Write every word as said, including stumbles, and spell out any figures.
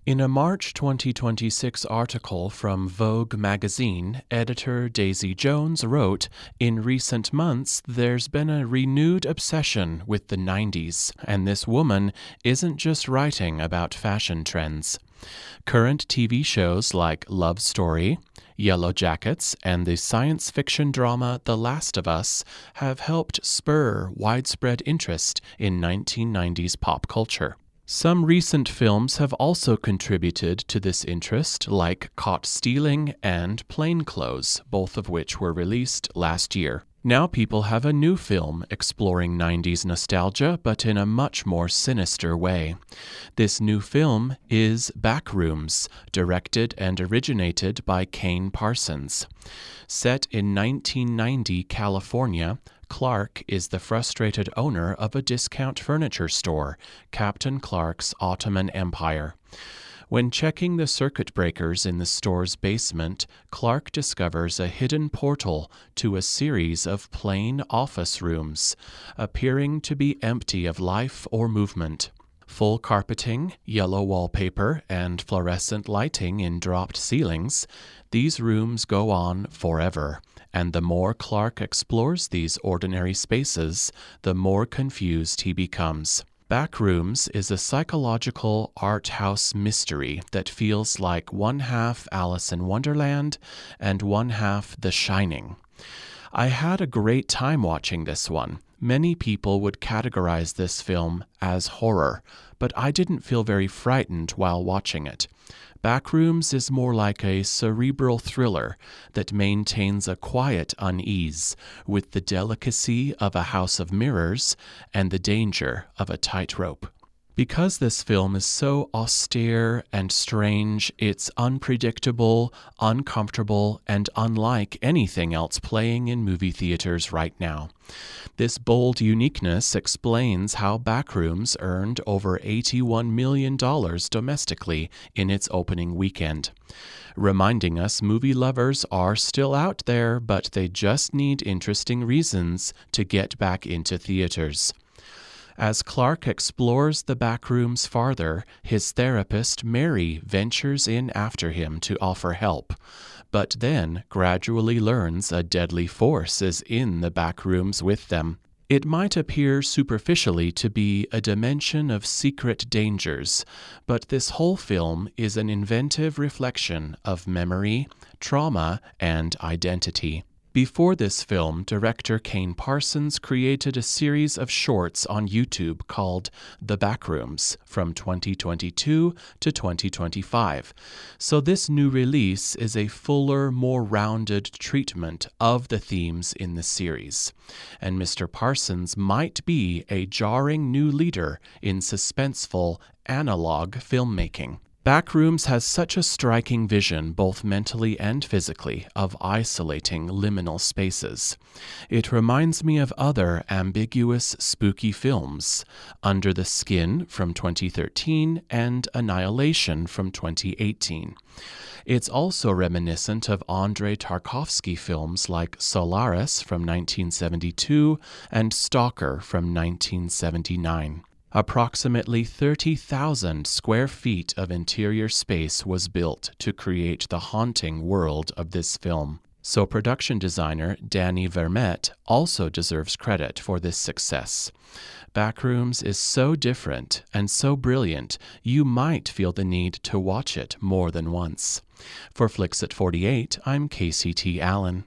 In a March twenty twenty-six article from Vogue magazine, editor Daisy Jones wrote, "In recent months, there's been a renewed obsession with the nineties, and this woman isn't just writing about fashion trends. Current T V shows like Love Story, Yellow Jackets, and the science fiction drama The Last of Us have helped spur widespread interest in nineteen nineties pop culture." Some recent films have also contributed to this interest, like Caught Stealing and Plainclothes, both of which were released last year. Now people have a new film exploring nineties nostalgia, but in a much more sinister way. This new film is Backrooms, directed and originated by Kane Parsons. Set in nineteen ninety California, Clark is the frustrated owner of a discount furniture store, Captain Clark's Ottoman Empire. When checking the circuit breakers in the store's basement, Clark discovers a hidden portal to a series of plain office rooms, appearing to be empty of life or movement. Full carpeting, yellow wallpaper, and fluorescent lighting in dropped ceilings, these rooms go on forever. And the more Clark explores these ordinary spaces, the more confused he becomes. Backrooms is a psychological art house mystery that feels like one half Alice in Wonderland and one half The Shining. I had a great time watching this one. Many people would categorize this film as horror, but I didn't feel very frightened while watching it. Backrooms is more like a cerebral thriller that maintains a quiet unease with the delicacy of a house of mirrors and the danger of a tightrope. Because this film is so austere and strange, it's unpredictable, uncomfortable, and unlike anything else playing in movie theaters right now. This bold uniqueness explains how Backrooms earned over eighty-one million dollars domestically in its opening weekend, reminding us movie lovers are still out there, but they just need interesting reasons to get back into theaters. As Clark explores the backrooms farther, his therapist, Mary, ventures in after him to offer help, but then gradually learns a deadly force is in the backrooms with them. It might appear superficially to be a dimension of secret dangers, but this whole film is an inventive reflection of memory, trauma, and identity. Before this film, director Kane Parsons created a series of shorts on YouTube called The Backrooms from twenty twenty-two to twenty twenty-five. So this new release is a fuller, more rounded treatment of the themes in the series. And Mister Parsons might be a jarring new leader in suspenseful, analog filmmaking. Backrooms has such a striking vision, both mentally and physically, of isolating liminal spaces. It reminds me of other ambiguous, spooky films, Under the Skin from twenty thirteen and Annihilation from twenty eighteen. It's also reminiscent of Andrei Tarkovsky films like Solaris from nineteen seventy-two and Stalker from nineteen seventy-nine. Approximately thirty thousand square feet of interior space was built to create the haunting world of this film. So production designer Danny Vermette also deserves credit for this success. Backrooms is so different and so brilliant, you might feel the need to watch it more than once. For Flicks at forty-eight, I'm Casey T. Allen.